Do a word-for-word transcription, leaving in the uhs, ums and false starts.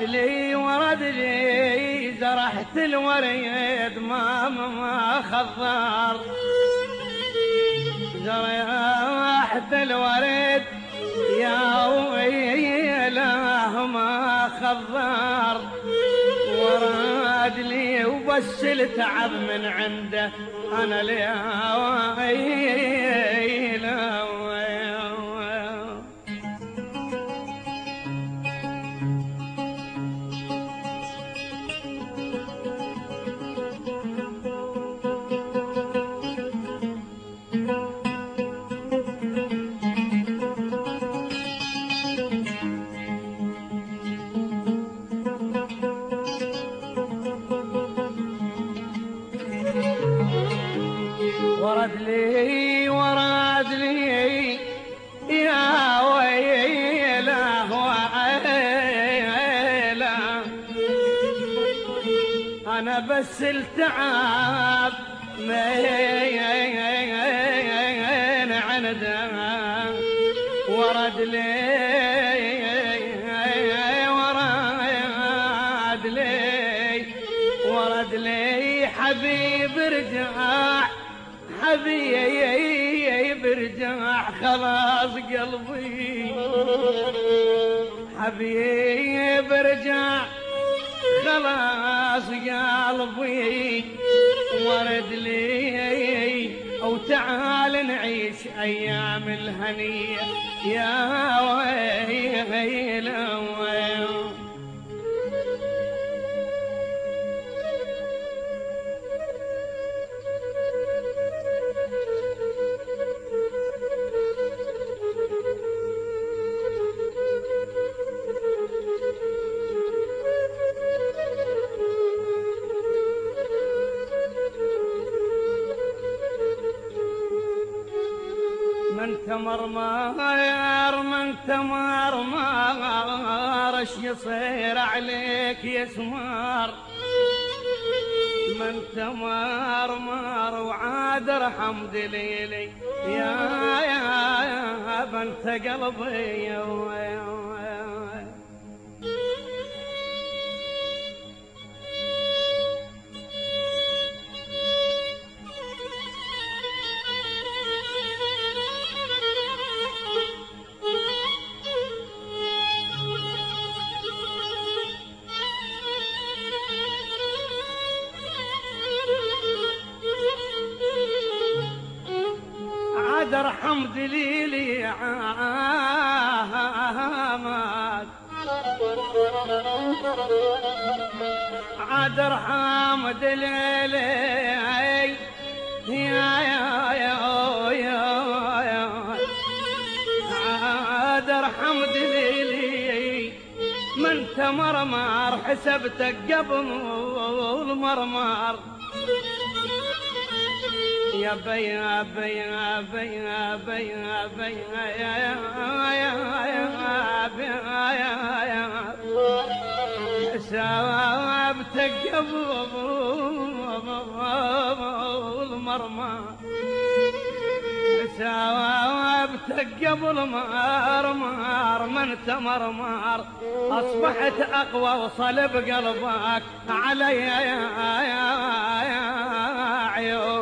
لي ورد لي زرعت الوريد ما ما خضر، زرعت الورد يا ويله ما خضر، ورد لي وبس التعب من عنده انا ليله. ورد لي ورد لي يا ويله ويله، أنا بس التعب من عنده، ورد لي ورد لي ورد لي حبيب ارجع، حبيب ارجع خلاص قلبي، حبيب ارجع خلاص قلبي، ورد لي وتعال نعيش ايام الهنيه يا ويله. من تمرمر من تمرمر اش يصير عليك يا سمار، من تمرمر وعاد ارحم دليلي يا يا بنت قلبي يا عاد ارحم دليلي عامات، عاد ارحم دليلي يا يا يا يا عاد ارحم دليلي، من تمرمر حسبتك قبل المرمر يا بي يا بي يا بي يا بي يا بي يا يا يا حسابتك قبل المرمر، حسابتك قبل مرمر، من تمرمر اصبحت اقوى وصلب قلبك علي يا عيون.